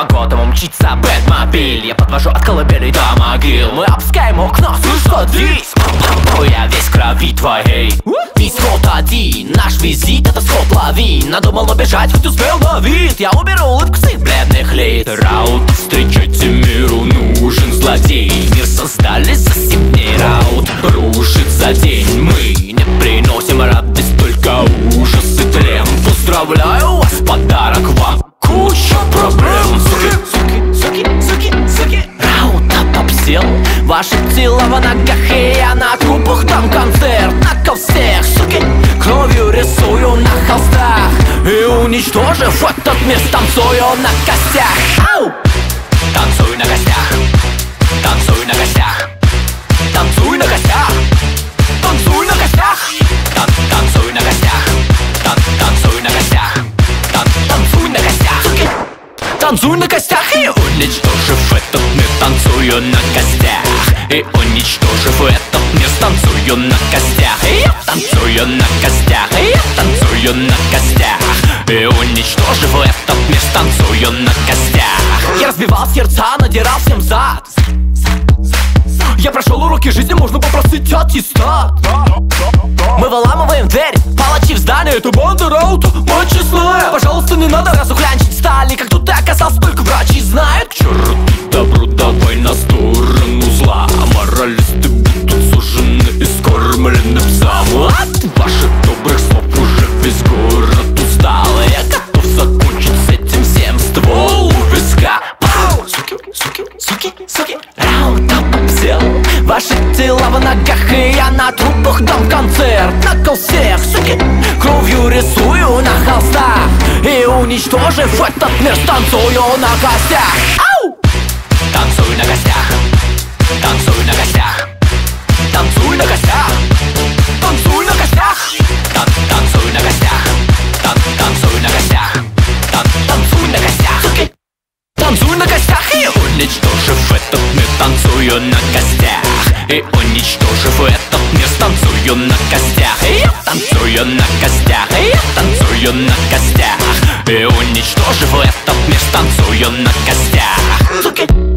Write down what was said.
По Готэму мчится Бэтмобиль. Я подвожу от колыбели до могил. Мы опускаем окна, слышь, садись. Я весь в крови твоей. Исход один, наш визит — это сход лавин. Надумал убежать, хоть успел на вид. Я уберу улыбку с их бледных лиц. Раут, встречайте миру нужен злодей. Мир создали за 7 дней. Раут рушит за день. Мы не приносим радость, только ужас и тлен. Поздравляю вас, подарок вам куча проблем. Суки. Раут обсел ваши тела в ногах, и я на трупах дам концерт. Накол всех, суки, кровью рисую на холстах. И уничтожив этот мир, станцую на костях. Ау! Танцуй на костях. Танцуй на костях. Танцуй на костях. Танцуй на костях. Танцуй на костях. Танцуй на костях. Танцуй на костях. Суки! Танцуй на костях. И уничтожив этот мир, танцую на костях. И уничтожив этот мир, танцую на костях. И я танцую на костях. И я танцую на костях. И уничтожив этот мир, танцую на костях. Я разбивал сердца, надирал всем зад. Я прошел уроки жизни, можно попросить аттестат. Мы выламываем дверь, палачи в здании. Это банда Раута, мать честная. Пожалуйста, не надо разухлянчить стали. Как тут ты оказался, только врачи знают. К черту добру, давай на сторону зла. Моралисты будут сужены и скормлены псам. От ваших добрых слов уже весь город устал. Я готов закончить с этим всем, ствол у виска. Пау! Суки. Раута обсел ваши тела в ногах, и я на трупах дам концерт. Накол всех, суки, кровью рисую на холстах. И уничтожив этот мир, станцую на костях. Ау! Танцуй на костях. Танцуй на костях. Танцуй на костях. Танцуй на костях. Танцуй на костях. Танцуй на костях. Танцуй на костях. Суки! Танцуй на костях. И уничтожив этот мир, танцую на костях. И уничтожив этот мир, танцую на костях. И я танцую на костях. И я танцую на костях. И уничтожив этот мир, танцую на костях. Суки!